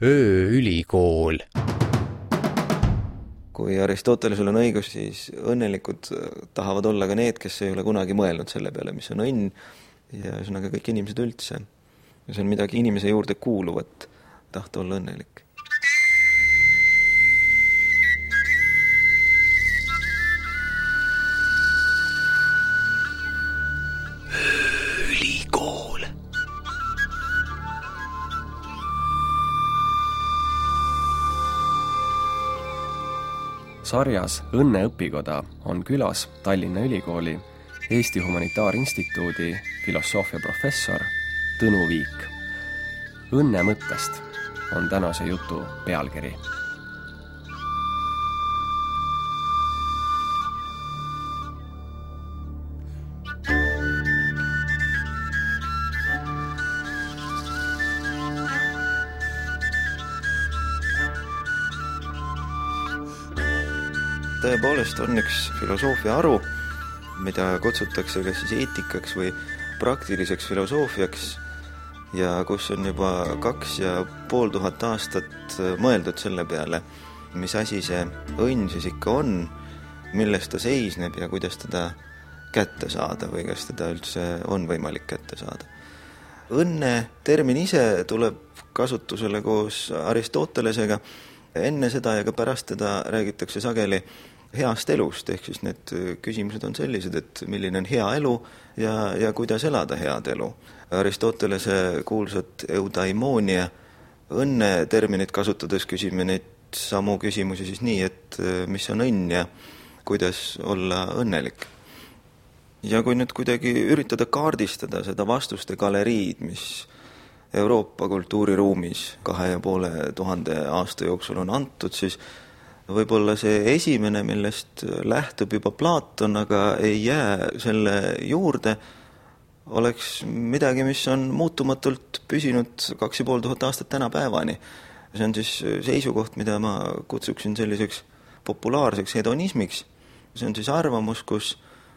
ööülikool. Kui Aristotelesel on õigus, siis õnnelikud tahavad olla ka need, kes ei ole kunagi mõelnud selle peale, mis on õnn, ja ühesõnaga kõik inimesed üldse. Ja see on midagi inimese juurde kuuluvat, tahta olla õnnelik. Ööülikool. Sarjas Õnne õpikoda on külas Tallinna Ülikooli Eesti Humanitaarinstituudi filosoofiaprofessor Tõnu Viik. Õnne mõttest on tänase jutu pealkiri. Tõepoolest on üks filosoofia haru, mida kutsutakse kas siis eetikaks või praktiliseks filosoofiaks ja kus on juba 2500 aastat mõeldud selle peale, mis asi see õnn siis ikka on, milles ta seisneb ja kuidas teda kätte saada või kas teda üldse on võimalik kätte saada. Õnne termin ise tuleb kasutusele koos Aristotelesega. Enne seda ja ka pärast teda räägitakse sageli heast elust, ehk siis need küsimused on sellised, et milline on hea elu ja kuidas elada head elu. Aristotelese kuulsat eudaimonia õnne terminit kasutades küsime neid samu küsimusi siis nii, et mis on õnn ja kuidas olla õnnelik. Ja kui nüüd kuidagi üritada kaardistada seda vastuste galeriid, mis Euroopa kultuuriruumis 2500 aasta jooksul on antud, siis võib-olla see esimene, millest lähtub juba Platon, aga ei jää selle juurde, oleks midagi, mis on muutumatult püsinud 2500 aastat tänapäevani. See on siis seisukoht, mida ma kutsuksin selliseks populaarseks hedonismiks. See on siis arvamus, kus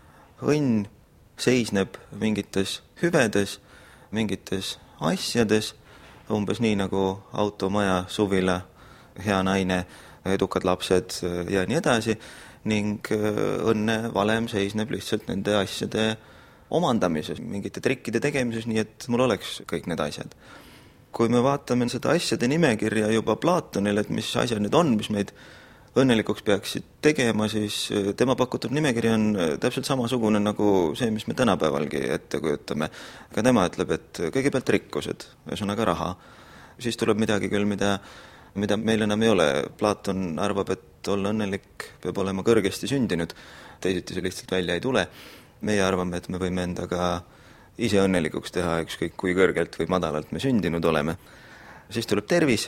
õnn seisneb mingites hüvedes, mingites asjades, umbes nii nagu auto, maja, suvila, hea naine, edukad lapsed ja nii edasi, ning õnne valem seisneb lihtsalt nende asjade omandamises, mingite trikkide tegemises, nii et mul oleks kõik need asjad. Kui me vaatame seda asjade nimekirja juba Platonil, et mis asjad need on, mis meid õnnelikuks peaksid tegema, siis tema pakutud nimekiri on täpselt samasugune nagu see, mis me tänapäevalgi ette kujutame. Aga tema ütleb, et kõigepealt rikkused, ühesõnaga raha. Siis tuleb midagi küll, mida meil enam ei ole. Platon arvab, et olla õnnelik peab olema kõrgesti sündinud, teisiti see lihtsalt välja ei tule. Meie arvame, et me võime endaga ise õnnelikuks teha, ükskõik kui kõrgelt või madalalt me sündinud oleme. Siis tuleb tervis,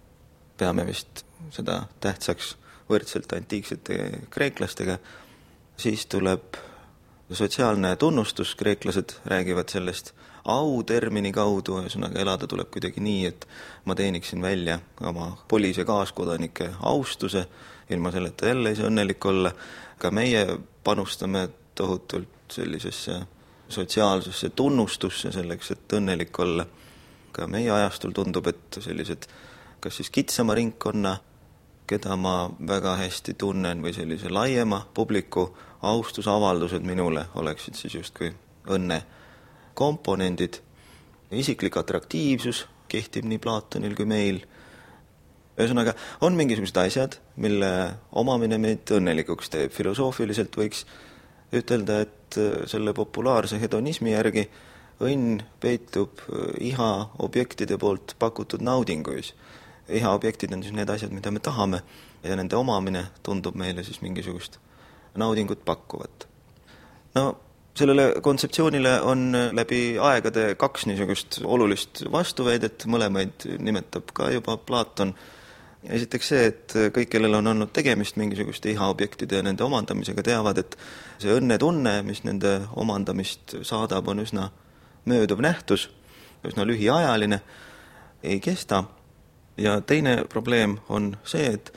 peame vist seda tähtsaks võrdselt antiiksete kreeklastega. Siis tuleb sotsiaalne tunnustus, kreeklased räägivad sellest au termini kaudu, ühesõnaga elada tuleb kuidagi nii, et ma teeniksin välja oma polise kaaskodanike austuse, ilma selleta jälle ei saa õnnelik olla. Ka meie panustame tohutult sellisesse sotsiaalsesse tunnustusse selleks, et õnnelik olla. Ka meie ajastul tundub, et sellised kas siis kitsama ringkonna, keda ma väga hästi tunnen, või sellise laiema publiku austusavaldused minule oleksid siis justkui õnne komponendid. Isiklik atraktiivsus kehtib nii Platonil kui meil. Ühesõnaga, on mingisugused asjad, mille omamine meid õnnelikuks teeb. Filosoofiliselt võiks ütelda, et selle populaarse hedonismi järgi õnn peitub iha objektide poolt pakutud naudinguis. Iha objektid on siis need asjad, mida me tahame, ja nende omamine tundub meile siis mingisugust naudingut pakkuvat. No, sellele kontseptsioonile on läbi aegade kaks niisugust olulist vastuväidet, mõlemaid nimetab ka juba Platon. Esiteks see, et kõik, kellel on olnud tegemist mingisuguste ihaobjektide ja nende omandamisega, teavad, et see õnnetunne, mis nende omandamist saadab, on üsna mööduv nähtus, üsna lühiajaline, ei kesta. Ja teine probleem on see, et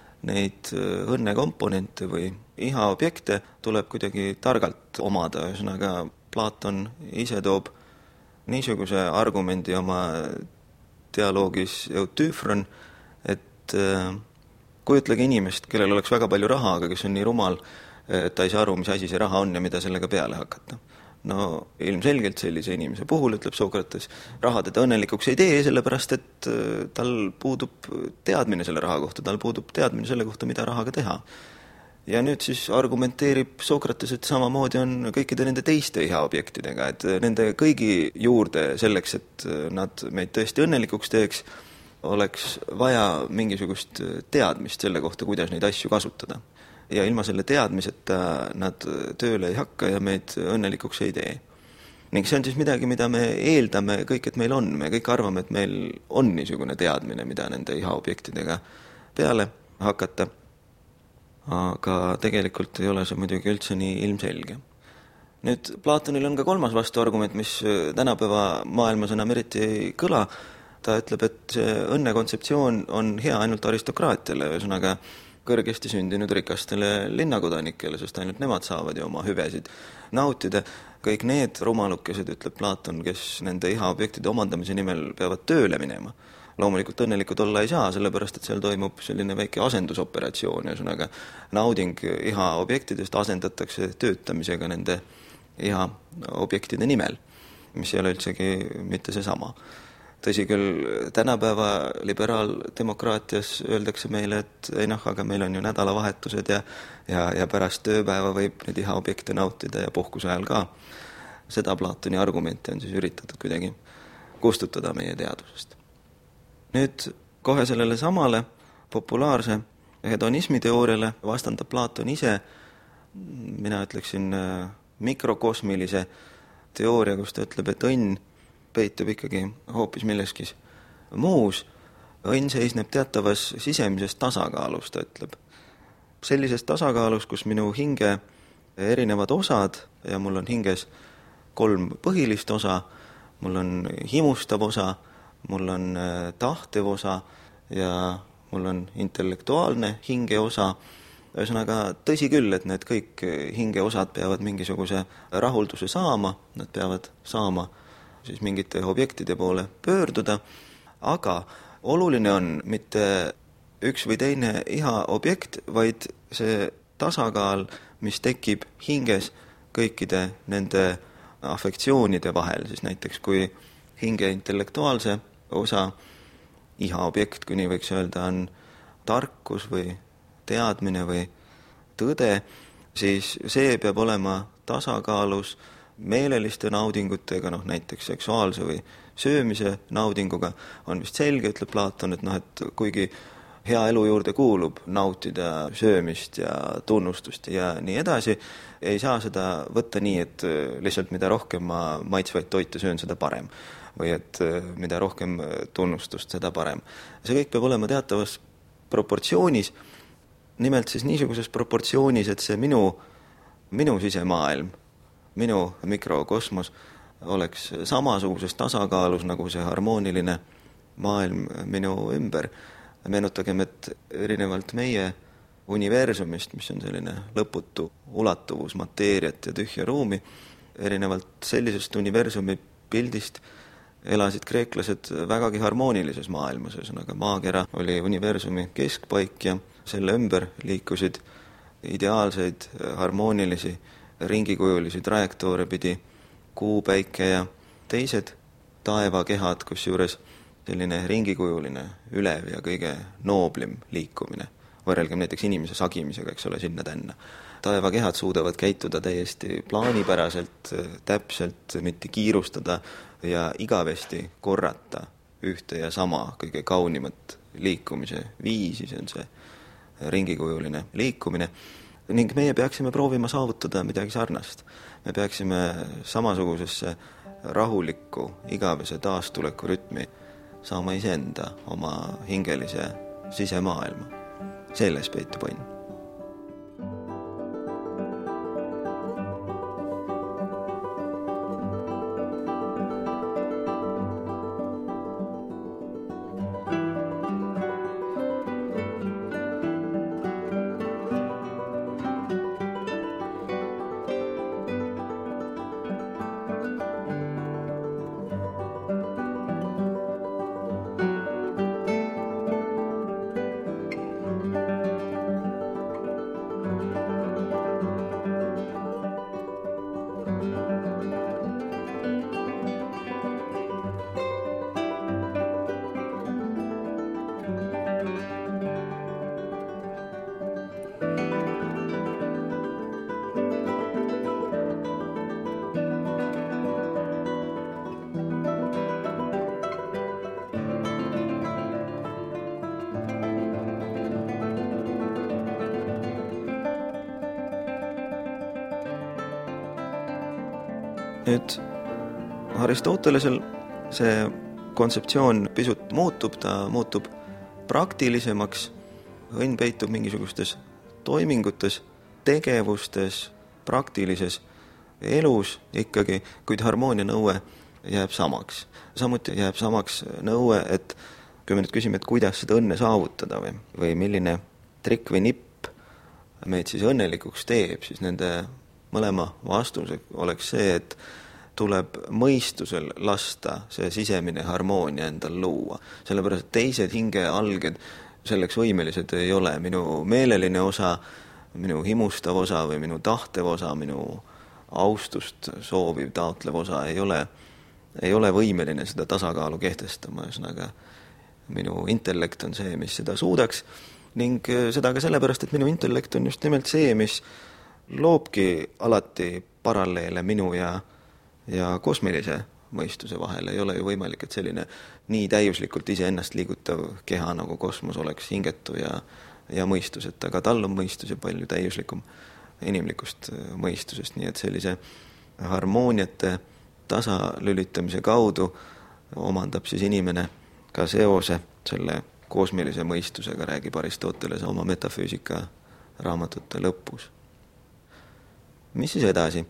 neid õnnekomponente või ihaobjekte tuleb kuidagi targalt omada. Ühesõnaga, Platon ise toob niisuguse argumendi oma dialoogis Eutüfron, et kujutlege inimest, kellel oleks väga palju raha, aga kes on nii rumal, et ta ei saa aru, mis asi see raha on ja mida sellega peale hakata. No ilmselgelt sellise inimese puhul, ütleb Sokrates, raha teda õnnelikuks ei tee, sellepärast et tal puudub teadmine selle raha kohta, tal puudub teadmine selle kohta, mida rahaga teha. Ja nüüd siis argumenteerib Sokrates, et samamoodi on kõikide nende teiste ihaobjektidega, et nende kõigi juurde selleks, et nad meid tõesti õnnelikuks teeks, oleks vaja mingisugust teadmist selle kohta, kuidas neid asju kasutada. Ja ilma selle teadmiseta nad tööle ei hakka ja meid õnnelikuks ei tee. Ning see on siis midagi, mida me eeldame kõik, et meil on. Me kõik arvame, et meil on niisugune teadmine, mida nende ihaobjektidega peale hakata. Aga tegelikult ei ole see muidugi üldse nii ilmselge. Nüüd Platonil on ka kolmas vastuargument, mis tänapäeva maailmas enam eriti ei kõla. Ta ütleb, et see õnne kontseptsioon on hea ainult aristokraatiale, ühesõnaga kõrgesti sündinud rikastele linnakodanikele, sest ainult nemad saavad ju oma hüvesid nautida. Kõik need rumalukesed, ütleb Platon, kes nende ihaobjektide omandamise nimel peavad tööle minema. Loomulikult õnnelikud olla ei saa, sellepärast et seal toimub selline väike asendusoperatsioon, ühesõnaga nauding ihaobjektidest asendatakse töötamisega nende ihaobjektide nimel, mis ei ole üldsegi mitte seesama. Tõsi küll, tänapäeva liberaaldemokraatias öeldakse meile, et ei noh, aga meil on ju nädalavahetused ja pärast tööpäeva võib neid ihaobjekte nautida ja puhkuse ajal ka. Seda Platoni argumenti on siis üritatud kuidagi kustutada meie teadusest. Nüüd kohe sellele samale populaarse hedonismi teooriale vastandab Platon ise, mina ütleksin mikrokosmilise teooria, kus ta ütleb, et õnn peitub ikkagi hoopis milleskis muus. Õnn seisneb teatavas sisemises tasakaalus, ta ütleb. Sellises tasakaalus, kus minu hinge erinevad osad ja mul on hinges 3 põhilist osa, mul on himustav osa, mul on tahtev osa ja mul on intellektuaalne hingeosa. Ühesõnaga tõsi küll, et need kõik hingeosad peavad mingisuguse rahulduse saama, nad peavad saama siis mingite objektide poole pöörduda, aga oluline on mitte üks või teine ihaobjekt, vaid see tasakaal, mis tekib hinges kõikide nende afektsioonide vahel, siis näiteks kui hinge intellektuaalse osa ihaobjekt, kui nii võiks öelda, on tarkus või teadmine või tõde, siis see peab olema tasakaalus meeleliste naudingutega, näiteks seksuaalse või söömise naudinguga, on vist selge, ütleb Platon, et kuigi hea elu juurde kuulub nautida söömist ja tunnustust ja nii edasi, ei saa seda võtta nii, et lihtsalt mida rohkem ma maitsvaid toite söön, seda parem. Või et mida rohkem tunnustust, seda parem. See kõik peab olema teatavas proportsioonis, nimelt siis niisuguses proportsioonis, et see minu sisemaailm, minu mikrokosmos oleks samasuguses tasakaalus nagu see harmooniline maailm minu ümber. Meenutagem, et erinevalt meie universumist, mis on selline lõputu ulatuvus mateeriat ja tühja ruumi, erinevalt sellisest universumi pildist elasid kreeklased vägagi harmoonilises maailmas, ühesõnaga maakera oli universumi keskpaik ja selle ümber liikusid ideaalseid harmoonilisi ringikujulisi trajektoore pidi kuu, päike ja teised taevakehad, kus juures selline ringikujuline ülev ja kõige nooblim liikumine. Võrrelgem näiteks inimese sagimisega, eks ole, sinna tänna. Taevakehad suudavad käituda täiesti plaanipäraselt, täpselt, mitte kiirustada ja igavesti korrata ühte ja sama kõige kaunimat liikumise viisi, see on see ringikujuline liikumine. Ning meie peaksime proovima saavutada midagi sarnast. Me peaksime samasugusesse rahulikku, igavese taastuleku rütmi saama iseenda oma hingelise sisemaailma. Selles peitub õnn. Nüüd Aristotelesel see kontseptsioon pisut muutub, ta muutub praktilisemaks, õnn peitub mingisugustes toimingutes, tegevustes, praktilises elus ikkagi, kuid harmoonia nõue jääb samaks. Samuti jääb samaks nõue, et kui me nüüd küsime, et kuidas seda õnne saavutada või milline trikk või nipp meid siis õnnelikuks teeb, siis nende mõlema vastus oleks see, et tuleb mõistusel lasta see sisemine harmoonia endal luua. Sellepärast, et teised hingealged selleks võimelised ei ole. Minu meeleline osa, minu himustav osa või minu tahtev osa, minu austust sooviv, taotlev osa ei ole võimeline seda tasakaalu kehtestama. Ühesõnaga, minu intellekt on see, mis seda suudaks ning seda ka sellepärast, et minu intellekt on just nimelt see, mis loobki alati paralleele minu ja kosmilise mõistuse vahel. Ei ole ju võimalik, et selline nii täiuslikult iseennast liigutav keha nagu kosmos oleks hingetu ja mõistuseta, aga tal on mõistus ja palju täiuslikum inimlikust mõistusest, nii et sellise harmooniate tasalülitamise kaudu omandab siis inimene ka seose selle kosmilise mõistusega, räägib Aristoteles oma metafüüsika raamatute lõpus. Mis siis edasi?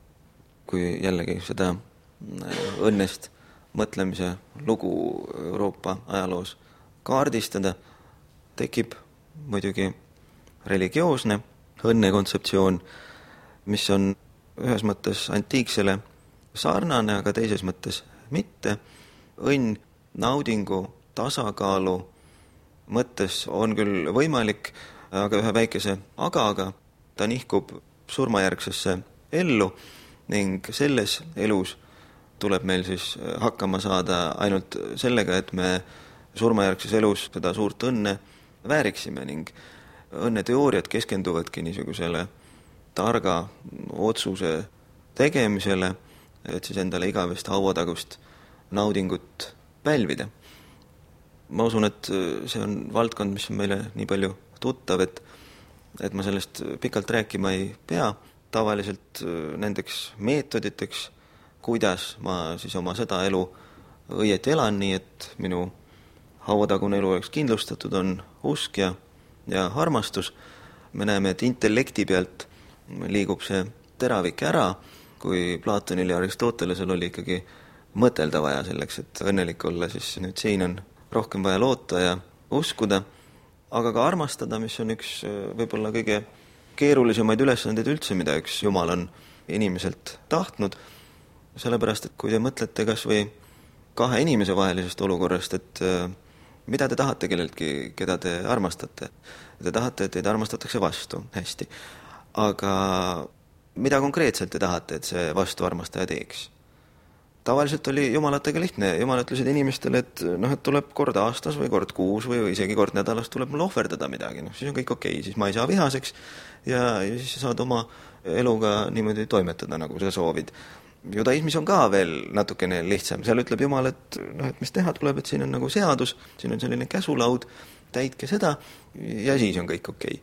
Kui jällegi seda õnnest mõtlemise lugu Euroopa ajaloos kaardistada, tekib muidugi religioosne õnnekontseptsioon, mis on ühes mõttes antiiksele sarnane, aga teises mõttes mitte. Õnn naudingu tasakaalu mõttes on küll võimalik, aga ühe väikese agaga ta nihkub surmajärgsesse ellu ning selles elus tuleb meil siis hakkama saada ainult sellega, et me surmajärgses elus seda suurt õnne vääriksime ning õnneteooriad keskenduvadki niisugusele targa otsuse tegemisele, et siis endale igavest hauatagust naudingut pälvida. Ma usun, et see on valdkond, mis on meile nii palju tuttav, et ma sellest pikalt rääkima ei pea. Tavaliselt nendeks meetoditeks, kuidas ma siis oma seda elu õieti elan, nii et minu hauatagune elu oleks kindlustatud, on usk ja armastus. Me näeme, et intellekti pealt liigub see teravik ära, kui Platonil ja Aristotelesel oli ikkagi mõtelda vaja selleks, et õnnelik olla, siis nüüd siin on rohkem vaja loota ja uskuda, aga ka armastada, mis on üks võib-olla kõige keerulisemaid ülesandeid üldse, mida üks Jumal on inimeselt tahtnud, sellepärast, et kui te mõtlete kas või kahe inimese vahelisest olukorrast, et mida te tahate kelleltki, keda te armastate? Te tahate, et teid armastatakse vastu, hästi. Aga mida konkreetselt te tahate, et see vastu armastaja teeks? Tavaliselt oli jumalatega lihtne. Jumal ütlesid inimestele, et tuleb kord aastas või kord kuus või isegi kord nädalas tuleb mul ohverdada midagi. Siis on kõik okei, siis ma ei saa vihaseks ja siis saad oma eluga niimoodi toimetada, nagu sa soovid. Judaismis on ka veel natukene lihtsam. Seal ütleb Jumal, et mis teha tuleb, et siin on nagu seadus, siin on selline käsulaud, täitke seda ja siis on kõik okei.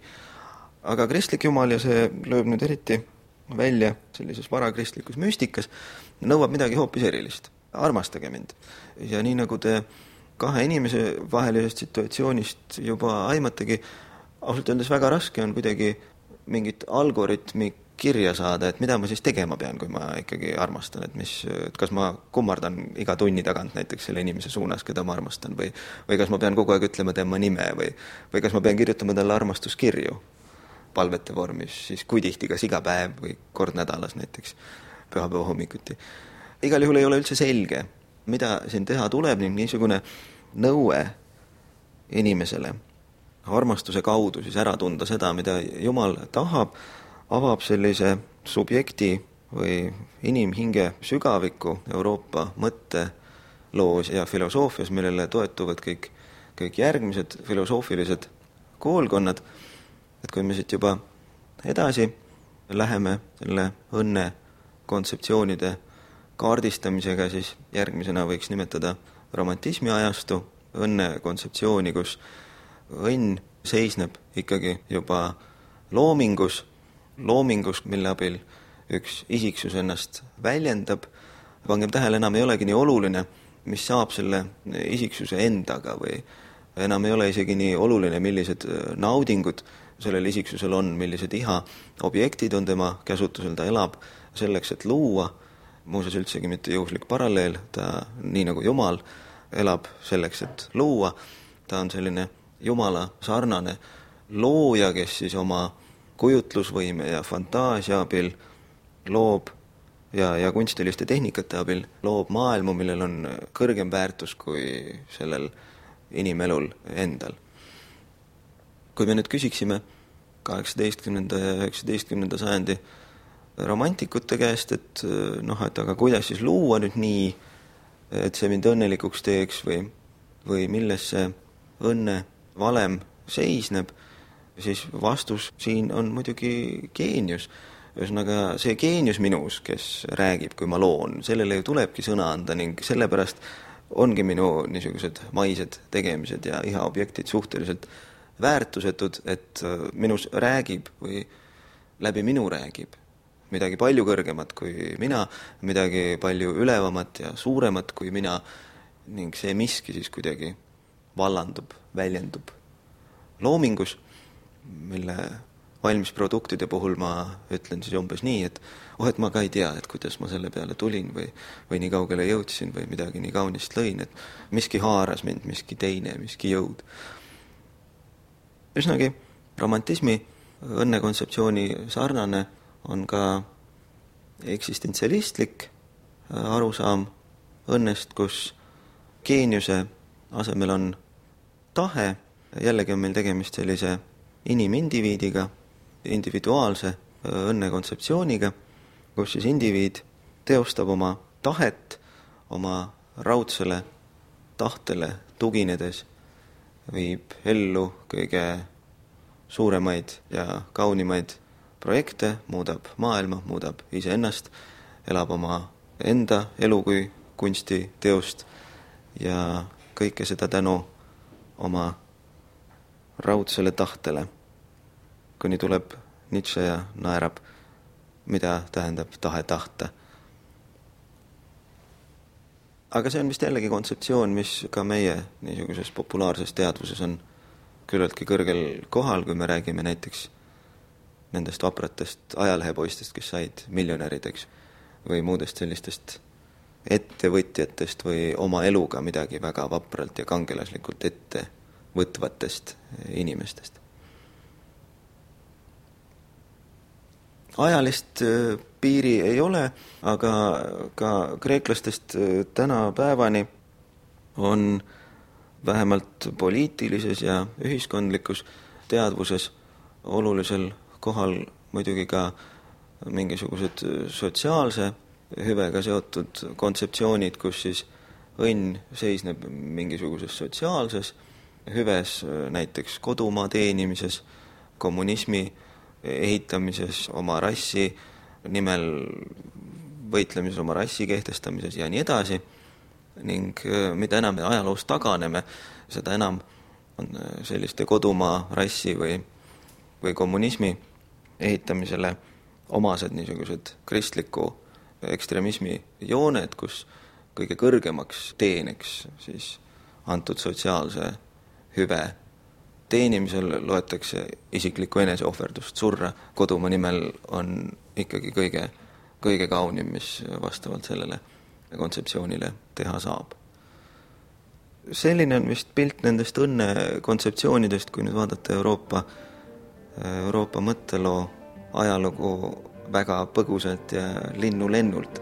Aga kristlik Jumal, ja see lööb nüüd eriti välja sellises varakristlikus müstikas, nõuab midagi hoopis erilist. Armastage mind. Ja nii nagu te kahe inimese vahelisest situatsioonist juba aimategi, ausalt öeldes väga raske on kuidagi mingit algoritmi kirja saada, et mida ma siis tegema pean, kui ma ikkagi armastan, et kas ma kummardan iga tunni tagant näiteks selle inimese suunas, keda ma armastan, või kas ma pean kogu aeg ütlema tema nime või kas ma pean kirjutama talle armastuskirju palvete vormis, siis kui tihti, kas iga päev või kord nädalas näiteks pühapäeva hommikuti. Igal juhul ei ole üldse selge, mida siin teha tuleb, ning niisugune nõue inimesele armastuse kaudu siis ära tunda seda, mida Jumal tahab, avab sellise subjekti või inimhinge sügaviku Euroopa mõtteloos ja filosoofias, millele toetuvad kõik järgmised filosoofilised koolkonnad. Et kui me siit juba edasi läheme selle õnne kontseptsioonide kaardistamisega, siis järgmisena võiks nimetada romantismi ajastu õnne kontseptsiooni, kus õnn seisneb ikkagi juba loomingus, mille abil üks isiksus ennast väljendab. Pangem tähele, enam ei olegi nii oluline, mis saab selle isiksuse endaga või enam ei ole isegi nii oluline, millised naudingud sellel isiksusel on, millised ihaobjektid on tema käsutusel, ta elab selleks, et luua, muuseas üldsegi mitte juhuslik paralleel, ta nii nagu Jumal elab selleks, et luua, ta on selline Jumala sarnane looja, kes siis oma kujutlusvõime ja fantaasia abil loob ja kunstiliste tehnikate abil loob maailmu, millel on kõrgem väärtus kui sellel inimelul endal. Kui me nüüd küsiksime 18. ja 19. sajandi romantikute käest, et aga kuidas siis luua nüüd nii, et see mind õnnelikuks teeks või milles see õnne valem seisneb, siis vastus siin on muidugi geenius. Ühesõnaga see geenius minus, kes räägib, kui ma loon, sellele ju tulebki sõna anda ning sellepärast ongi minu niisugused maised tegemised ja ihaobjektid suhteliselt väärtusetud, et minus räägib või läbi minu räägib midagi palju kõrgemat kui mina, midagi palju ülevamat ja suuremat kui mina ning see miski siis kuidagi vallandub, väljendub loomingus, mille valmisproduktide puhul ma ütlen siis umbes nii, et et ma ka ei tea, et kuidas ma selle peale tulin või nii kaugele jõudsin või midagi nii kaunist lõin, et miski haaras mind, miski teine, miski jõud. Üsnagi romantismi õnnekontseptsiooni sarnane on ka eksistentsialistlik arusaam õnnest, kus geeniuse asemel on tahe, jällegi on meil tegemist sellise inimindiviidiga, individuaalse õnnekontseptsiooniga, kus siis indiviid teostab oma tahet, oma raudsele tahtele tuginedes, viib ellu kõige suuremaid ja kaunimaid projekte, muudab maailma, muudab iseennast, elab oma enda elu kui kunstiteost ja kõike seda tänu oma raudsele tahtele, kuni tuleb Nietzsche ja naerab, mida tähendab tahe tahta. Aga see on vist jällegi kontseptsioon, mis ka meie niisuguses populaarses teadvuses on küllaltki kõrgel kohal, kui me räägime näiteks nendest vapratest ajalehepoistest, kes said miljonärideks või muudest sellistest ettevõtjatest või oma eluga midagi väga vapralt ja kangelaslikult ette võtvatest inimestest. Ajalist piiri ei ole, aga ka kreeklastest tänapäevani on vähemalt poliitilises ja ühiskondlikus teadvuses olulisel kohal muidugi ka mingisugused sotsiaalse hüvega seotud kontseptsioonid, kus siis õnn seisneb mingisuguses sotsiaalses hüves, näiteks kodumaa teenimises, kommunismi ehitamises, oma rassi nimel võitlemises, oma rassi kehtestamises ja nii edasi. Ning mida enam me ajaloost taganeme, seda enam on selliste kodumaa rassi või kommunismi ehitamisele omased niisugused kristliku ekstremismi jooned, kus kõige kõrgemaks teeneks siis antud sotsiaalse hüve teenimisel loetakse isiklikku eneseohverdust, surra kodumaa nimel on ikkagi kõige kaunim, mis vastavalt sellele kontseptsioonile teha saab. Selline on vist pilt nendest õnne kontseptsioonidest, kui nüüd vaadata Euroopa mõtteloo ajalugu väga põgusalt ja linnulennult.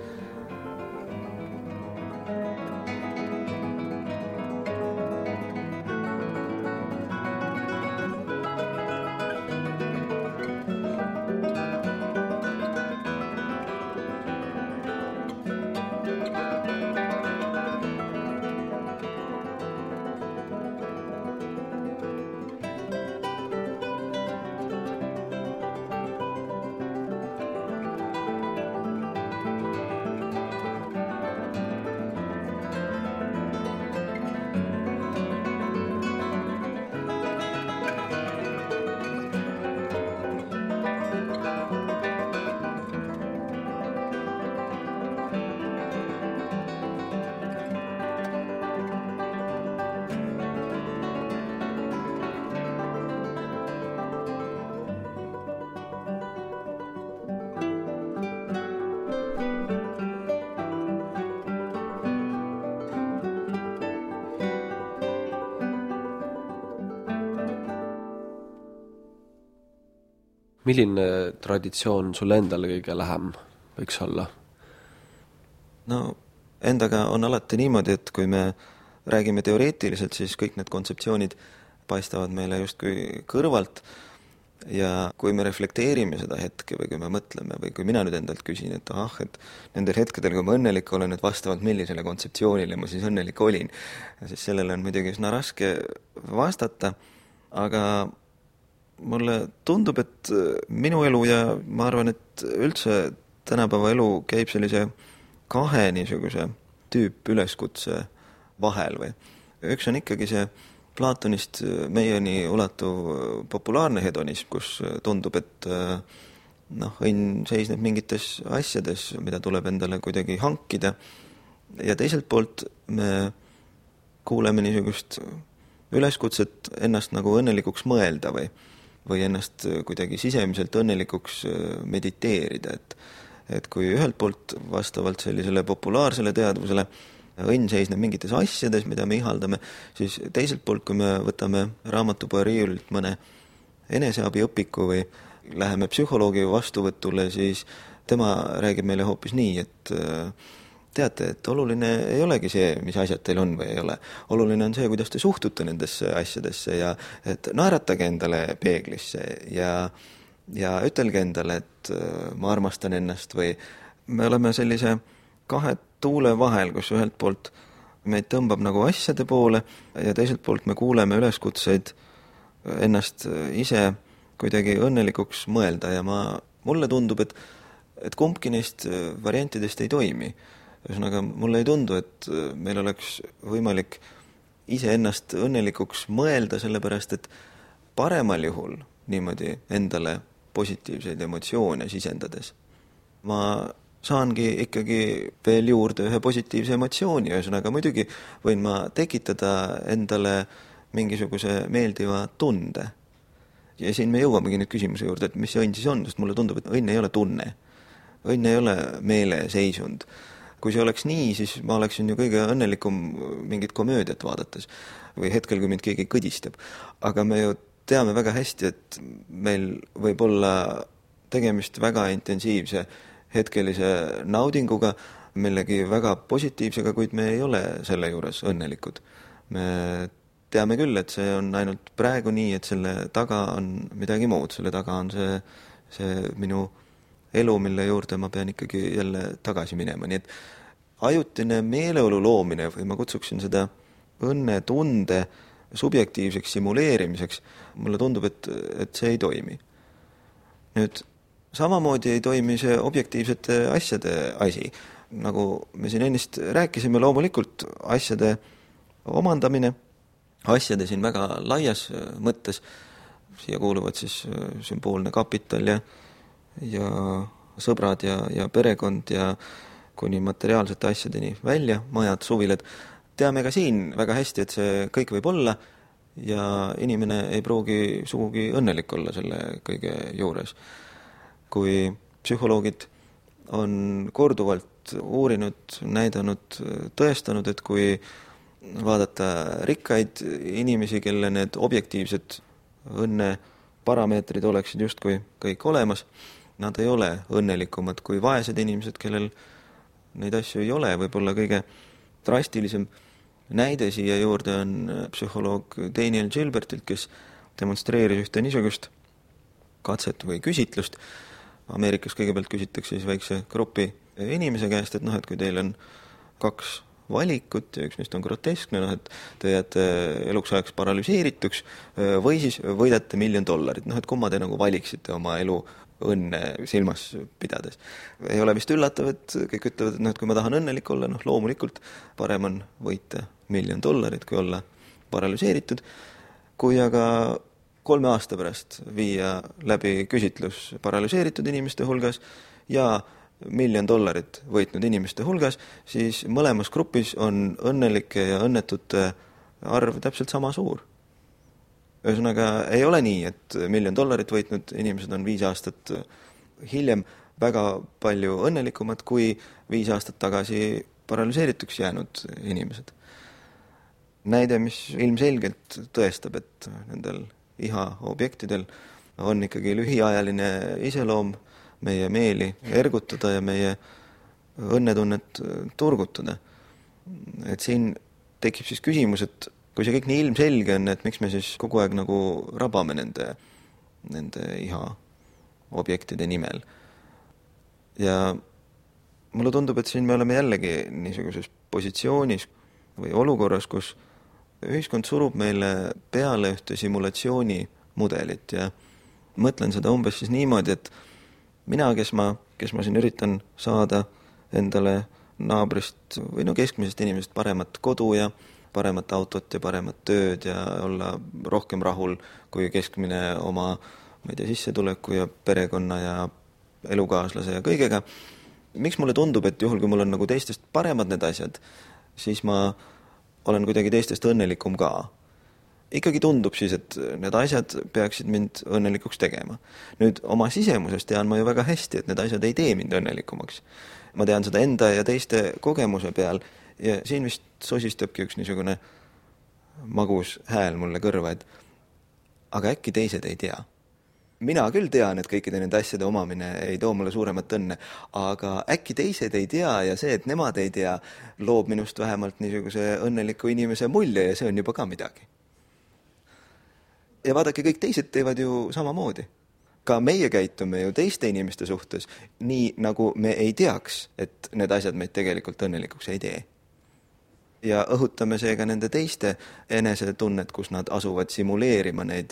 Milline traditsioon sulle endale kõige lähem võiks olla? No endaga on alati niimoodi, et kui me räägime teoreetiliselt, siis kõik need kontseptsioonid paistavad meile justkui kõrvalt ja kui me reflekteerime seda hetke või kui me mõtleme või kui mina nüüd endalt küsin, et et nendel hetkedel, kui ma õnnelik olen, et vastavalt millisele kontseptsioonile ma siis õnnelik olin, siis sellele on muidugi üsna raske vastata, aga mulle tundub, et minu elu ja ma arvan, et üldse tänapäeva elu käib sellise kahe niisuguse tüüpüleskutse vahel või. Üks on ikkagi see Platonist meieni ulatuv populaarne hedonism, kus tundub, et õnn seisneb mingites asjades, mida tuleb endale kuidagi hankida ja teiselt poolt me kuuleme niisugust üleskutset ennast nagu õnnelikuks mõelda või ennast kuidagi sisemiselt õnnelikuks mediteerida, et kui ühelt poolt vastavalt sellisele populaarsele teadvusele õnn seisneb mingites asjades, mida me ihaldame, siis teiselt poolt, kui me võtame raamatupoe riiulilt mõne eneseabiõpiku või läheme psühholoogi vastuvõtule, siis tema räägib meile hoopis nii, et teate, et oluline ei olegi see, mis asjad teil on või ei ole. Oluline on see, kuidas te suhtute nendesse asjadesse ja et naeratage endale peeglisse ja ütelge endale, et ma armastan ennast või me oleme sellise kahe tuule vahel, kus ühelt poolt meid tõmbab nagu asjade poole ja teiselt poolt me kuuleme üleskutseid ennast ise kuidagi õnnelikuks mõelda ja mulle tundub, et kumbki neist variantidest ei toimi. Ühesõnaga, mulle ei tundu, et meil oleks võimalik ise ennast õnnelikuks mõelda, sellepärast et paremal juhul niimoodi endale positiivseid emotsioone sisendades ma saangi ikkagi veel juurde ühe positiivse emotsiooni, ühesõnaga muidugi võin ma tekitada endale mingisuguse meeldiva tunde. Ja siin me jõuamegi nüüd küsimuse juurde, et mis see õnn siis on, sest mulle tundub, et õnn ei ole tunne. Õnn ei ole meeleseisund. Kui see oleks nii, siis ma oleksin ju kõige õnnelikum mingit komöödiat vaadates või hetkel, kui mind keegi kõdistab. Aga me ju teame väga hästi, et meil võib olla tegemist väga intensiivse hetkelise naudinguga, millegi väga positiivsega, kuid me ei ole selle juures õnnelikud. Me teame küll, et see on ainult praegu nii, et selle taga on midagi muud, selle taga on see minu elu, mille juurde ma pean ikkagi jälle tagasi minema. Nii et ajutine meeleolu loomine või ma kutsuksin seda õnnetunde subjektiivseks simuleerimiseks, mulle tundub, et see ei toimi. Nüüd samamoodi ei toimi see objektiivsete asjade asi. Nagu me siin ennist rääkisime, loomulikult asjade omandamine, asjade siin väga laias mõttes, siia kuuluvad siis sümboolne kapital ja sõbrad ja perekond ja kuni materiaalsete asjadeni välja, majad, suvilad. Teame ka siin väga hästi, et see kõik võib olla ja inimene ei pruugi sugugi õnnelik olla selle kõige juures. Kui psühholoogid on korduvalt uurinud, näidanud, tõestanud, et kui vaadata rikkaid inimesi, kelle need objektiivsed õnne parameetrid oleksid justkui kõik olemas, nad ei ole õnnelikumad kui vaesed inimesed, kellel neid asju ei ole. Võib-olla kõige drastilisem näide siia juurde on psühholoog Daniel Gilbertilt, kes demonstreeris ühte niisugust katset või küsitlust. Ameerikas kõigepealt küsitakse siis väikse grupi inimese käest, et et kui teil on 2 valikut ja üks neist on groteskne, et te jääte eluks ajaks paralüseerituks või siis võidate $1 miljon. Et kumma te nagu valiksite oma elu õnne silmas pidades. Ei ole vist üllatav, et kõik ütlevad, et kui ma tahan õnnelik olla, loomulikult parem on võita $1 miljon, kui olla paralüseeritud. Kui aga 3 aasta pärast viia läbi küsitlus paralüseeritud inimeste hulgas ja $1 miljon võitnud inimeste hulgas, siis mõlemas grupis on õnnelike ja õnnetute arv täpselt sama suur. Ühesõnaga, ei ole nii, et $1 miljon võitnud inimesed on 5 aastat hiljem väga palju õnnelikumad kui 5 aastat tagasi paralüseerituks jäänud inimesed. Näide, mis ilmselgelt tõestab, et nendel iha objektidel on ikkagi lühiajaline iseloom meie meeli ergutada ja meie õnnetunnet turgutada. Et siin tekib siis küsimus, et kui see kõik nii ilmselge on, et miks me siis kogu aeg nagu rabame nende iha objektide nimel. Ja mulle tundub, et siin me oleme jällegi niisuguses positsioonis või olukorras, kus ühiskond surub meile peale ühte simulatsioonimudelit ja mõtlen seda umbes siis niimoodi, et mina, kes ma siin üritan saada endale naabrist või keskmisest inimesest paremat kodu ja paremat autot ja paremat tööd ja olla rohkem rahul kui keskmine oma, sissetuleku ja perekonna ja elukaaslase ja kõigega. Miks mulle tundub, et juhul, kui mul on nagu teistest paremad need asjad, siis ma olen kuidagi teistest õnnelikum ka. Ikkagi tundub siis, et need asjad peaksid mind õnnelikuks tegema. Nüüd oma sisemuses tean ma ju väga hästi, et need asjad ei tee mind õnnelikumaks. Ma tean seda enda ja teiste kogemuse peal ja siin vist sosistabki üks niisugune magus hääl mulle kõrva, et aga äkki teised ei tea. Mina küll tean, et kõikide nende asjade omamine ei too mulle suuremat õnne, aga äkki teised ei tea ja see, et nemad ei tea, loob minust vähemalt niisuguse õnneliku inimese mulje ja see on juba ka midagi. Ja vaadake, kõik teised teevad ju samamoodi. Ka meie käitume ju teiste inimeste suhtes, nii nagu me ei teaks, et need asjad meid tegelikult õnnelikuks ei tee. Ja õhutame seega nende teiste enesetunnet, kus nad asuvad simuleerima neid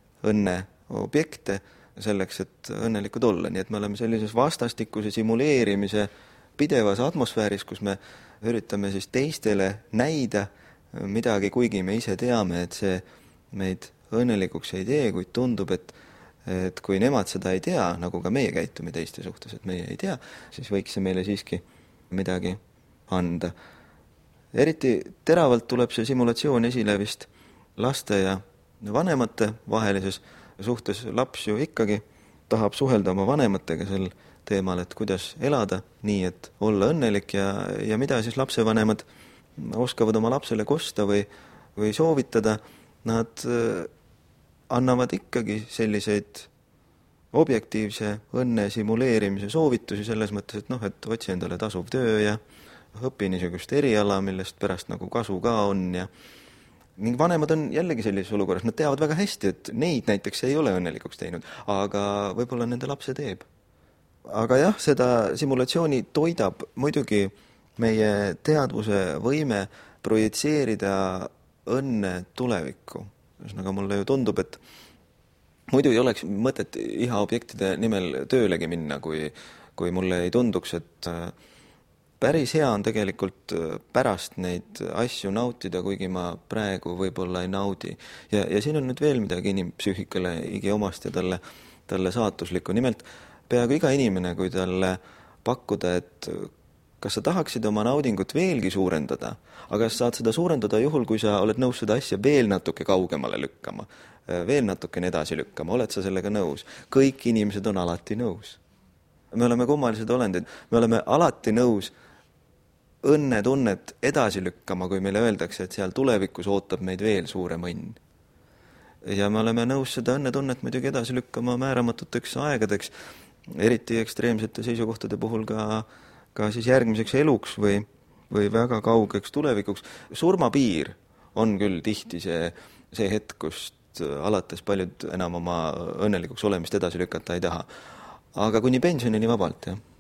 õnneobjekte selleks, et õnnelikud olla. Nii et me oleme sellises vastastikuse simuleerimise pidevas atmosfääris, kus me üritame siis teistele näida midagi, kuigi me ise teame, et see meid õnnelikuks ei tee, kuid tundub, et kui nemad seda ei tea, nagu ka meie käitume teiste suhtes, et meie ei tea, siis võiks see meile siiski midagi anda. Eriti teravalt tuleb see simulatsioon esile vist laste ja vanemate vahelises suhtes. Laps ju ikkagi tahab suhelda oma vanematega sel teemal, et kuidas elada nii, et olla õnnelik ja mida siis lapsevanemad oskavad oma lapsele kosta või soovitada. Nad annavad ikkagi selliseid objektiivse õnne simuleerimise soovitusi selles mõttes, et otsi endale tasuv töö ja õpi niisugust eriala, millest pärast nagu kasu ka on ja ning vanemad on jällegi sellises olukorras, nad teavad väga hästi, et neid näiteks ei ole õnnelikuks teinud, aga võib-olla nende lapse teeb. Aga jah, seda simulatsiooni toidab muidugi meie teadvuse võime projitseerida õnne tulevikku. Ühesõnaga mulle ju tundub, et muidu ei oleks mõtet ihaobjektide nimel töölegi minna, kui mulle ei tunduks, et päris hea on tegelikult pärast neid asju nautida, kuigi ma praegu võib-olla ei naudi. Ja siin on nüüd veel midagi inimpsüühikale igiomast ja talle saatuslikku. Nimelt peaaegu iga inimene, kui talle pakkuda, et kas sa tahaksid oma naudingut veelgi suurendada, aga saad seda suurendada juhul, kui sa oled nõus seda asja veel natuke kaugemale lükkama, veel natukene edasi lükkama, oled sa sellega nõus? Kõik inimesed on alati nõus. Me oleme kummalised olendid, me oleme alati nõus õnnetunnet edasi lükkama, kui meile öeldakse, et seal tulevikus ootab meid veel suurem õnn. Ja me oleme nõus seda õnnetunnet muidugi edasi lükkama määramatuteks aegadeks, eriti ekstreemsete seisukohtade puhul ka siis järgmiseks eluks või väga kaugeks tulevikuks. Surmapiir on küll tihti see hetk, kust alates paljud enam oma õnnelikuks olemist edasi lükata ei taha. Aga kuni pensionini vabalt, jah.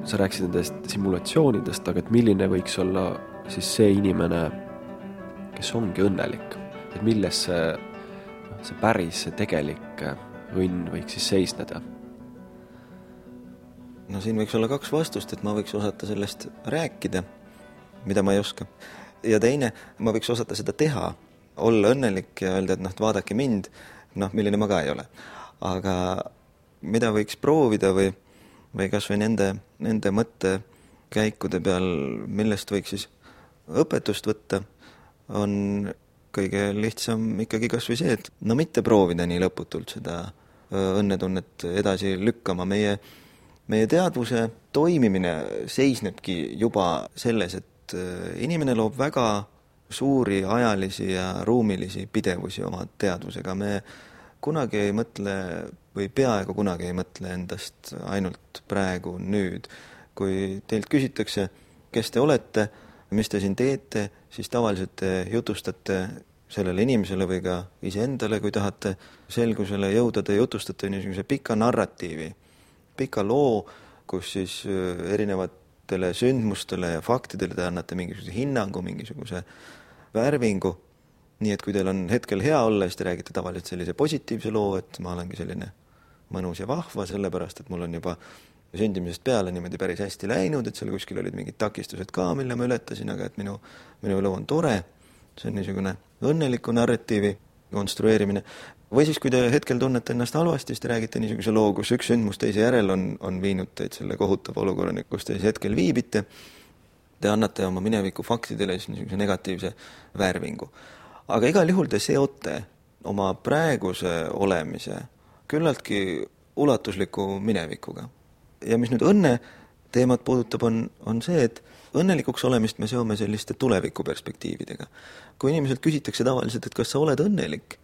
sa rääkisid nendest simulatsioonidest, aga et milline võiks olla siis see inimene, kes ongi õnnelik? Et milles see päris, see tegelik õnn võiks siis seisneda? No siin võiks olla 2 vastust, et ma võiks osata sellest rääkida, mida ma ei oska. Ja teine, ma võiks osata seda teha, olla õnnelik ja öelda, et vaadake mind, milline ma ka ei ole. Aga mida võiks proovida või kas või nende mõttekäikude peal, millest võiks siis õpetust võtta, on kõige lihtsam ikkagi kas või see, et mitte proovida nii lõputult seda õnnetunnet edasi lükkama. Meie teadvuse toimimine seisnebki juba selles, et inimene loob väga suuri ajalisi ja ruumilisi pidevusi oma teadvusega. Me kunagi ei mõtle või peaaegu kunagi ei mõtle endast ainult praegu, nüüd. Kui teilt küsitakse, kes te olete, mis te siin teete, siis tavaliselt te jutustate sellele inimesele või ka iseendale, kui tahate selgusele jõuda, te jutustate niisuguse pika narratiivi, pika loo, kus siis erinevatele sündmustele ja faktidele te annate mingisuguse hinnangu, mingisuguse värvingu. Nii et kui teil on hetkel hea olla, siis te räägite tavaliselt sellise positiivse loo, et ma olengi selline mõnus ja vahva, sellepärast, et mul on juba sündimisest peale niimoodi päris hästi läinud, et seal kuskil olid mingid takistused ka, mille ma ületasin, aga et minu elu on tore. See on niisugune õnneliku narratiivi konstrueerimine. Või siis, kui te hetkel tunnete ennast halvasti, siis te räägite niisuguse loo, kus üks sündmus teise järel on viinud teid selle kohutava olukorrani, kus te siis hetkel viibite. Te annate oma mineviku faktidele siis niisuguse negatiivse värvingu. Aga igal juhul te seote oma praeguse olemise küllaltki ulatusliku minevikuga. Ja mis nüüd õnne teemat puudutab, on see, et õnnelikuks olemist me seome selliste tuleviku perspektiividega. Kui inimeselt küsitakse tavaliselt, et kas sa oled õnnelik,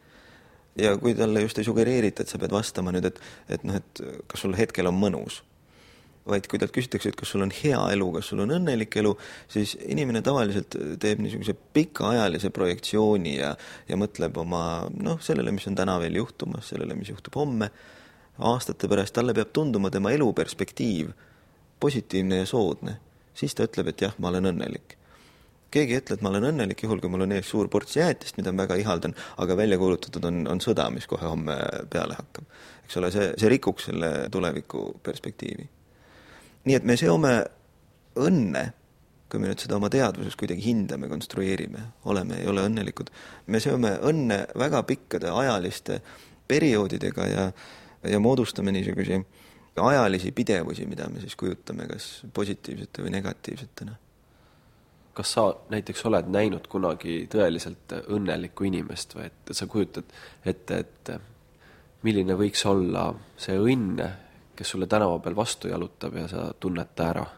ja kui talle just ei sugereerita, et sa pead vastama nüüd, et kas sul hetkel on mõnus, vaid kui talt küsitakse, et kas sul on hea elu, kas sul on õnnelik elu, siis inimene tavaliselt teeb niisuguse pikaajalise projektsiooni ja mõtleb oma sellele, mis on täna veel juhtumas, sellele, mis juhtub homme, aastate pärast. Talle peab tunduma tema elu perspektiiv positiivne ja soodne. Siis ta ütleb, et jah, ma olen õnnelik. Keegi ütleb, et ma olen õnnelik juhul, kui mul on ees suur ports jäätist, mida ma väga ihaldan, aga välja kuulutatud on sõda, mis kohe homme peale hakkab. Eks ole, see rikuks selle tuleviku perspektiivi. Nii et me seome õnne, kui me nüüd seda oma teadvuses kuidagi hindame, konstrueerime, oleme, ei ole õnnelikud. Me seome õnne väga pikkade ajaliste perioodidega ja moodustame niisugusi ajalisi pidevusi, mida me siis kujutame kas positiivsete või negatiivsetena. Kas sa näiteks oled näinud kunagi tõeliselt õnnelikku inimest või et sa kujutad ette, et milline võiks olla see õnn, kes sulle tänava peal vastu jalutab ja sa tunned ta ära?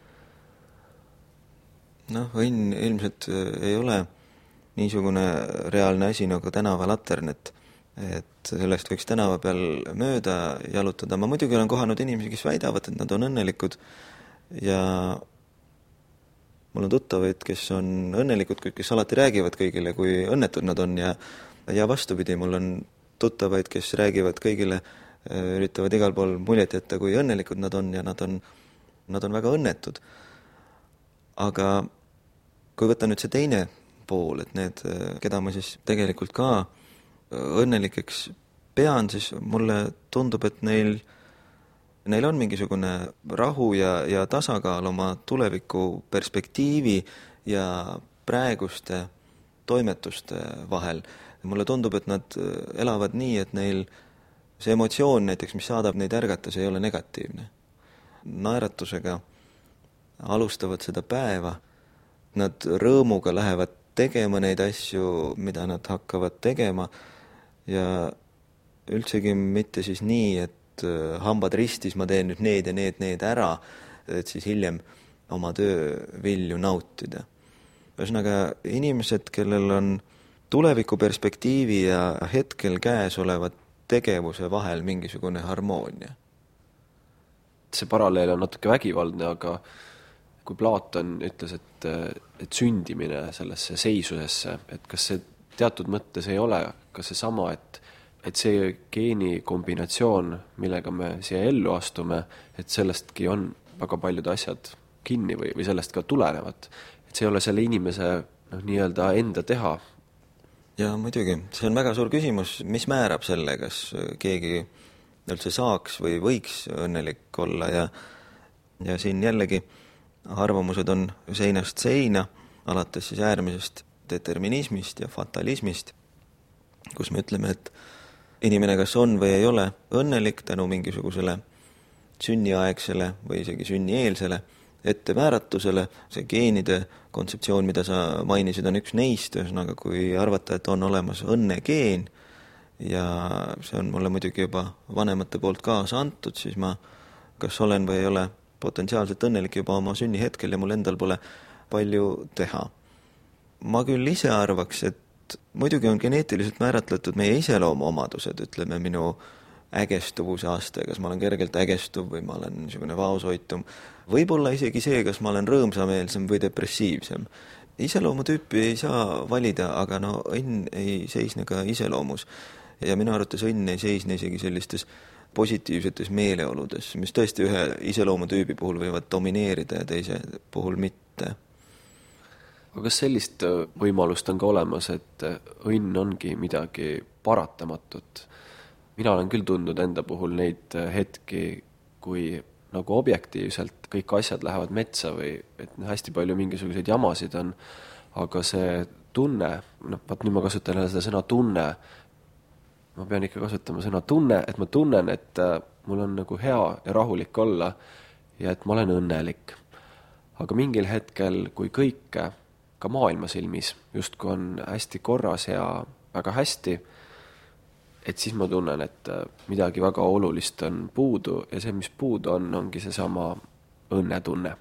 Õnn ilmselt ei ole niisugune reaalne asi nagu tänavalatern, et sellest võiks tänava peal mööda jalutada. Ma muidugi olen kohanud inimesi, kes väidavad, et nad on õnnelikud ja mul on tuttavaid, kes on õnnelikud, kes alati räägivad kõigile, kui õnnetud nad on ja vastupidi, mul on tuttavaid, kes räägivad kõigile, üritavad igal pool muljet jätta, kui õnnelikud nad on ja nad on väga õnnetud. Aga kui võtta nüüd see teine pool, et need, keda ma siis tegelikult ka õnnelikeks pean, siis mulle tundub, et neil on mingisugune rahu ja tasakaal oma tuleviku perspektiivi ja praeguste toimetuste vahel. Mulle tundub, et nad elavad nii, et neil see emotsioon näiteks, mis saadab neid ärgates, ei ole negatiivne. Naeratusega alustavad seda päeva, nad rõõmuga lähevad tegema neid asju, mida nad hakkavad tegema ja üldsegi mitte siis nii, et hambad ristis, ma teen nüüd need ja need ära, et siis hiljem oma töö vilju nautida. Ühesõnaga, inimesed, kellel on tuleviku perspektiivi ja hetkel käes olevat tegevuse vahel mingisugune harmoonia. See paralleel on natuke vägivaldne, aga kui Platon ütles, et sündimine sellesse seisusesse, et kas see teatud mõttes ei ole ka see sama, et see geeni kombinatsioon, millega me siia ellu astume, et sellestki on väga paljud asjad kinni või sellest ka tulenevad. Et see ei ole selle inimese nii-öelda enda teha. Ja muidugi, see on väga suur küsimus, mis määrab selle, kas keegi üldse saaks või võiks õnnelik olla ja siin jällegi arvamused on seinast seina, alates siis äärmisest determinismist ja fatalismist, kus me ütleme, et inimene kas on või ei ole õnnelik tänu mingisugusele sünniaegsele või isegi sünnieelsele ettemääratusele. See geenide kontseptsioon, mida sa mainisid, on üks neist, ühesõnaga kui arvata, et on olemas õnnegeen ja see on mulle muidugi juba vanemate poolt kaasa antud, siis ma kas olen või ei ole potentsiaalselt õnnelik juba oma sünnihetkel ja mul endal pole palju teha. Ma küll ise arvaks, et muidugi on geneetiliselt määratletud meie iseloomuomadused, ütleme minu ägestuvuse aste, kas ma olen kergelt ägestuv või ma olen niisugune vaoshoitum, võib-olla isegi see, kas ma olen rõõmsameelsem või depressiivsem. Iseloomutüüpi ei saa valida, aga õnn ei seisne ka iseloomus ja minu arvates õnn ei seisne isegi sellistes positiivsetes meeleoludes, mis tõesti ühe iseloomutüübi puhul võivad domineerida ja teise puhul mitte. Aga kas sellist võimalust on ka olemas, et õnn ongi midagi paratamatut? Mina olen küll tundnud enda puhul neid hetki, kui nagu objektiivselt kõik asjad lähevad metsa või et hästi palju mingisuguseid jamasid on, aga see tunne, vaat nüüd ma kasutan seda sõna tunne, ma pean ikka kasutama sõna tunne, et ma tunnen, et mul on nagu hea ja rahulik olla ja et ma olen õnnelik. Aga mingil hetkel, kui kõik ka maailma silmis justkui on hästi korras ja väga hästi, et siis ma tunnen, et midagi väga olulist on puudu ja see, mis puudu on, ongi seesama õnnetunne.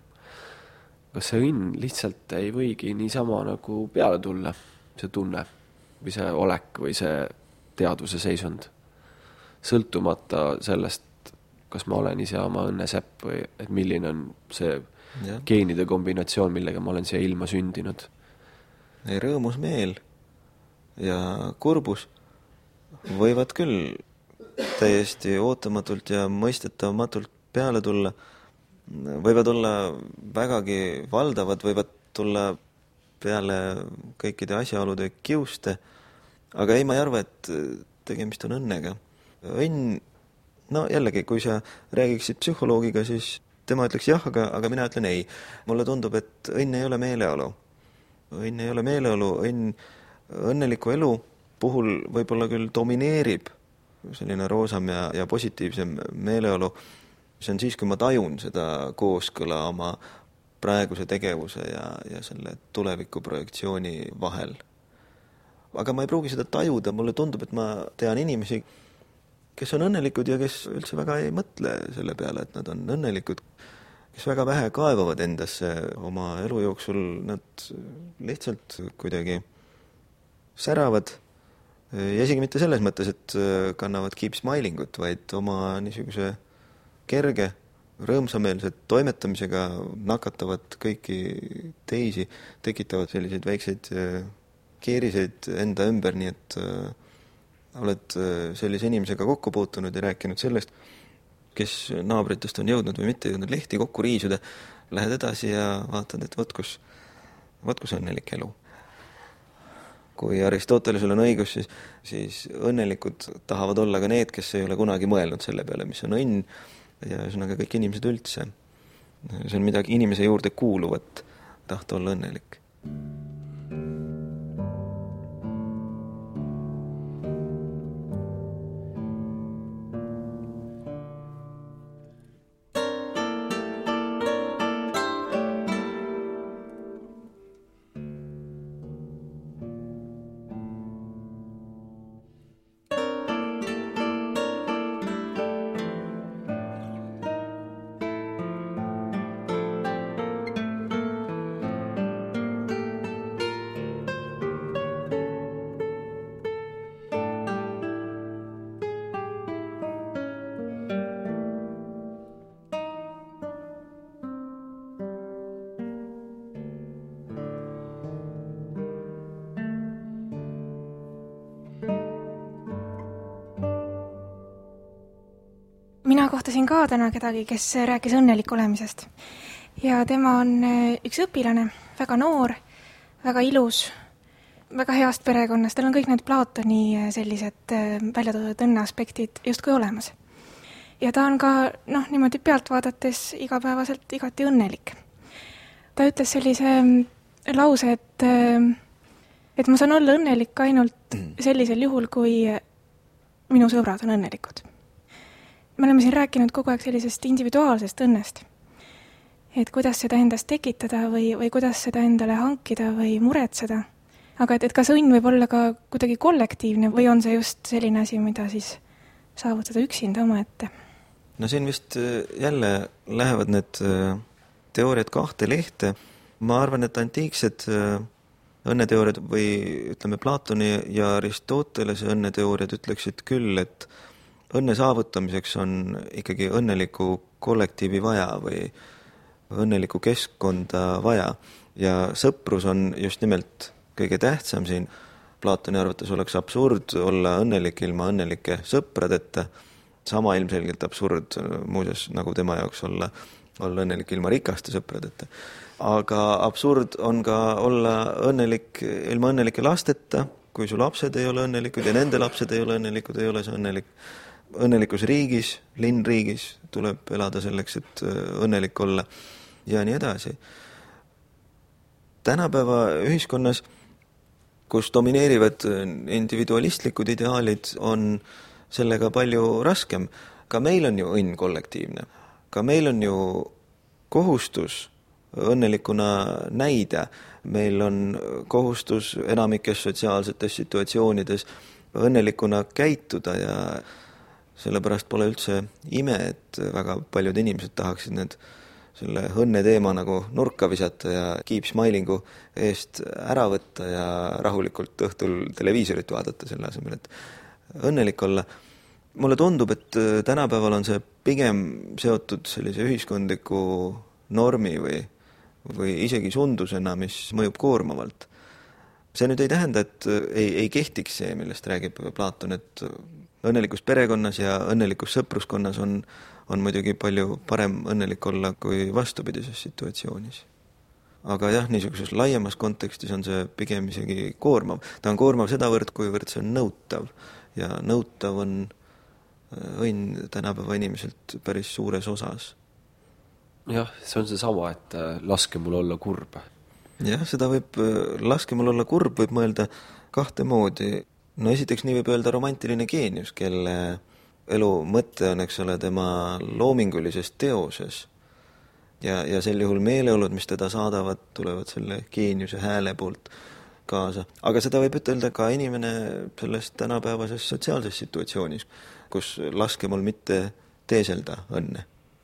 Kas see õnn lihtsalt ei võigi niisama nagu peale tulla, see tunne või see olek või see teadvuse seisund, sõltumata sellest, kas ma olen ise oma õnnesepp või et milline on see geenide kombinatsioon, millega ma olen siia ilma sündinud. Rõõmus meel ja kurbus võivad küll täiesti ootamatult ja mõistetamatult peale tulla, võivad olla vägagi valdavad, võivad tulla peale kõikide asjaolude kiuste, aga ei, ma ei arva, et tegemist on õnnega. Õnn, jällegi, kui sa räägiksid psühholoogiga, siis tema ütleks jah, aga mina ütlen ei. Mulle tundub, et õnn ei ole meeleolu. Õnn ei ole meeleolu, õnneliku elu puhul võib-olla küll domineerib selline roosam ja positiivsem meeleolu. See on siis, kui ma tajun seda kooskõla oma praeguse tegevuse ja selle tuleviku projektsiooni vahel. Aga ma ei pruugi seda tajuda, mulle tundub, et ma tean inimesi, kes on õnnelikud ja kes üldse väga ei mõtle selle peale, et nad on õnnelikud, kes väga vähe kaevavad endasse oma elu jooksul, nad lihtsalt kuidagi säravad ja isegi mitte selles mõttes, et kannavad keep smilingut, vaid oma niisuguse kerge, rõõmsameelset toimetamisega nakatavad kõiki teisi, tekitavad selliseid väikseid keeriseid enda ümber, nii et oled sellise inimesega kokku puutunud ja rääkinud sellest, kes naabritest on jõudnud või mitte jõudnud lehti kokku riisuda, lähed edasi ja vaatad, et võt kus õnnelik elu. Kui Aristotelesel on õigus, siis õnnelikud tahavad olla ka need, kes ei ole kunagi mõelnud selle peale, mis on õnn ja ühesõnaga kõik inimesed üldse. See on midagi inimese juurde kuuluvat, tahta olla õnnelik. mina kohtasin ka täna kedagi, kes rääkis õnnelik olemisest. Ja tema on üks õpilane, väga noor, väga ilus, väga heast perekonnast, tal on kõik need Platoni sellised välja toodud õnneaspektid justkui olemas. Ja ta on ka, niimoodi pealt vaadates igapäevaselt igati õnnelik. Ta ütles sellise lause, et ma saan olla õnnelik ainult sellisel juhul, kui minu sõbrad on õnnelikud. Me oleme siin rääkinud kogu aeg sellisest individuaalsest õnnest. Et kuidas seda endast tekitada või kuidas seda endale hankida või muretseda. Aga et kas õnn võib olla ka kuidagi kollektiivne või on see just selline asi, mida siis saavutada üksinda oma ette? No siin vist jälle lähevad need teooriad kahte lehte. Ma arvan, et antiiksed õnneteooriad või ütleme Platoni ja Aristotelese õnneteooriad ütleksid küll, et õnne saavutamiseks on ikkagi õnneliku kollektiivi vaja või õnneliku keskkonda vaja ja sõprus on just nimelt kõige tähtsam siin. Platoni arvates oleks absurd olla õnnelik ilma õnnelike sõpradeta, sama ilmselgelt absurd muuseas nagu tema jaoks olla õnnelik ilma rikaste sõpradeta. Aga absurd on ka olla õnnelik ilma õnnelike lasteta, kui su lapsed ei ole õnnelikud ja nende lapsed ei ole õnnelikud, ei ole see õnnelik. Õnnelikus riigis, linnriigis tuleb elada selleks, et õnnelik olla ja nii edasi. Tänapäeva ühiskonnas, kus domineerivad individualistlikud ideaalid, on sellega palju raskem. Ka meil on ju õnn kollektiivne. Ka meil on ju kohustus õnnelikuna näida. Meil on kohustus enamikes sotsiaalsetes situatsioonides õnnelikuna käituda ja sellepärast pole üldse ime, et väga paljud inimesed tahaksid need selle õnne teema nagu nurka visata ja keep smilingu eest ära võtta ja rahulikult õhtul televiisorit vaadata selle asemel, et õnnelik olla. Mulle tundub, et tänapäeval on see pigem seotud sellise ühiskondliku normi või isegi sundusena, mis mõjub koormavalt. See nüüd ei tähenda, et ei kehtiks see, millest räägib Platon, et õnnelikus perekonnas ja õnnelikus sõpruskonnas on muidugi palju parem õnnelik olla kui vastupidises situatsioonis. Aga jah, niisuguses laiemas kontekstis on see pigem isegi koormav. Ta on koormav sedavõrd, kuivõrd see on nõutav. Ja nõutav on õnn tänapäeva inimeselt päris suures osas. Jah, see on see sama, et laske mul olla kurb. Jah, seda võib, laske mul olla kurb, võib mõelda kahte moodi. No esiteks nii võib öelda romantiline geenius, kelle elu mõte on, eks ole, tema loomingulises teoses. Ja sel juhul meeleolud, mis teda saadavad, tulevad selle geeniuse hääle poolt kaasa. Aga seda võib ütelda ka inimene selles tänapäevases sotsiaalses situatsioonis, kus laske mul mitte teeselda õnne.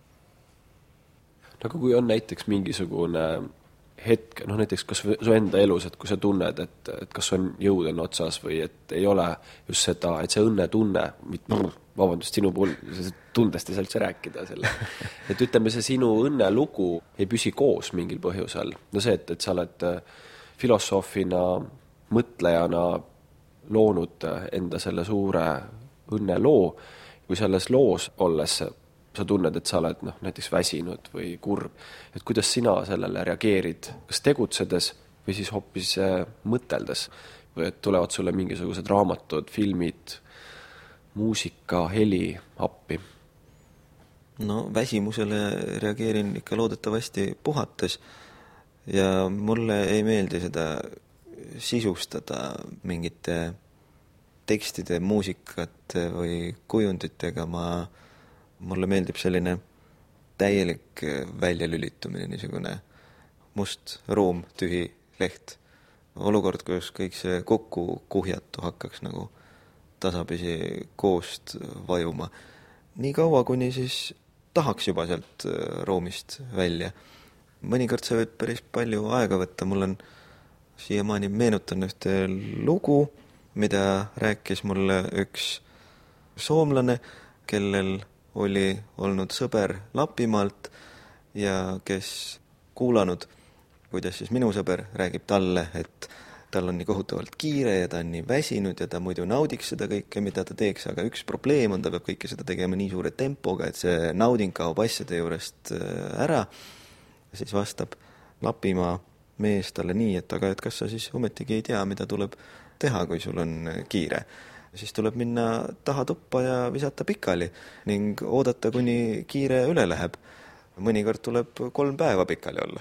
Aga kui on näiteks mingisugune hetk, näiteks kas su enda elus, et kui sa tunned, et kas on jõud on otsas või et ei ole just seda, et see õnne tunne, vabandust, sinu puhul tundest ei saa üldse rääkida selle. Et ütleme, see sinu õnne lugu ei püsi koos mingil põhjusel. No see, et sa oled filosoofina, mõtlejana loonud enda selle suure õnne loo, kui selles loos olles sa tunned, et sa oled näiteks väsinud või kurb, et kuidas sina sellele reageerid, kas tegutsedes või siis hoopis mõteldes, või et tulevad sulle mingisugused raamatud, filmid, muusika, heli, appi? No väsimusele reageerin ikka loodetavasti puhates ja mulle ei meeldi seda sisustada mingite tekstide, muusikate või kujunditega. Mulle meeldib selline täielik väljalülitumine, niisugune must ruum, tühi leht. Olukord, kus kõik see kokku kuhjatu hakkaks nagu tasapisi koost vajuma. Nii kaua, kuni siis tahaks juba sealt ruumist välja. Mõnikord see võib päris palju aega võtta. Mul on siiamaani meenutan ühte lugu, mida rääkis mulle üks soomlane, kellel oli olnud sõber Lapimaalt ja kes kuulanud, kuidas siis minu sõber räägib talle, et tal on nii kohutavalt kiire ja ta on nii väsinud ja ta muidu naudiks seda kõike, mida ta teeks, aga üks probleem on, ta peab kõike seda tegema nii suure tempoga, et see nauding kaob asjade juurest ära. Ja siis vastab Lapimaa mees talle nii, et kas sa siis ometigi ei tea, mida tuleb teha, kui sul on kiire. Siis tuleb minna taha tuppa ja visata pikali ning oodata, kuni kiire üle läheb. Mõnikord tuleb 3 päeva pikali olla.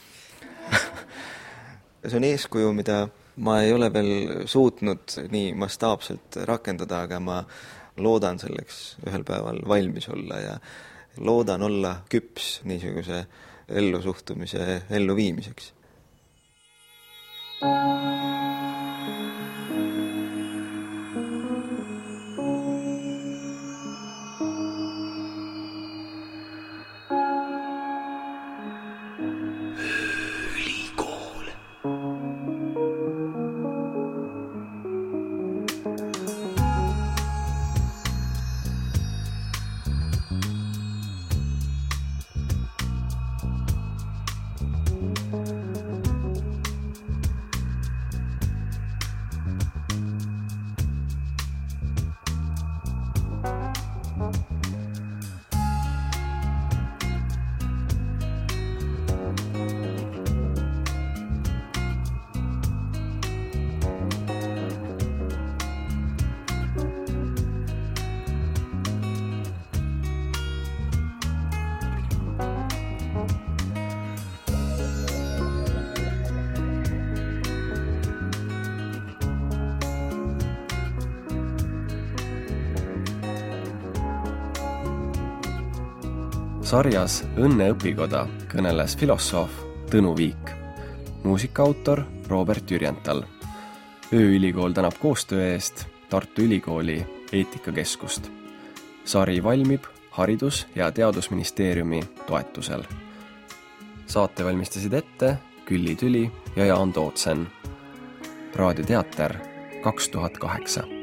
See on eeskuju, mida ma ei ole veel suutnud nii mastaapselt rakendada, aga ma loodan selleks ühel päeval valmis olla ja loodan olla küps niisuguse ellusuhtumise elluviimiseks. Sarjas Õnneõpikoda kõneles filosoof Tõnu Viik, muusikaautor Robert Jürjental. Ööülikool tänab koostöö eest Tartu Ülikooli eetikakeskust. Sari valmib Haridus- ja Teadusministeeriumi toetusel. Saate valmistasid ette Külli Tüli ja Jaan Tootsen. Raadioteater 2008.